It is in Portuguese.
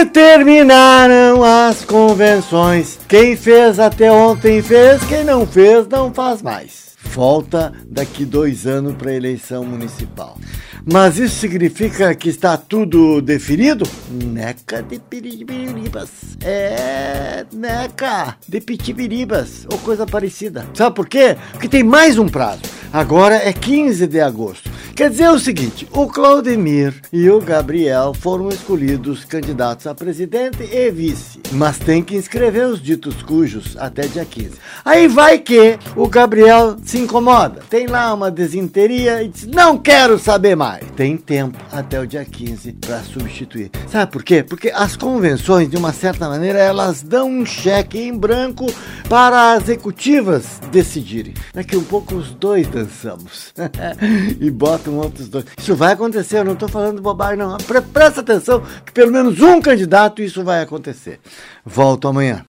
E terminaram as convenções. Quem fez até ontem fez, quem não fez não faz mais. Volta daqui 2 anos para a eleição municipal. Mas isso significa que está tudo definido? Neca de pitibiribas. Neca de pitibiribas, ou coisa parecida. Sabe por quê? Porque tem mais um prazo. Agora é 15 de agosto. Quer dizer o seguinte, o Claudemir e o Gabriel foram escolhidos candidatos a presidente e vice, mas tem que inscrever os ditos cujos até dia 15. Aí vai que o Gabriel se incomoda, tem lá uma desinteria e diz, não quero saber mais. Tem tempo até o dia 15 para substituir. Sabe por quê? Porque as convenções, de uma certa maneira, elas dão um cheque em branco para as executivas decidirem. Daqui um pouco os dois dançamos e botam outros dois. Isso vai acontecer, eu não estou falando bobagem não. Presta atenção que pelo menos um candidato isso vai acontecer. Volto amanhã.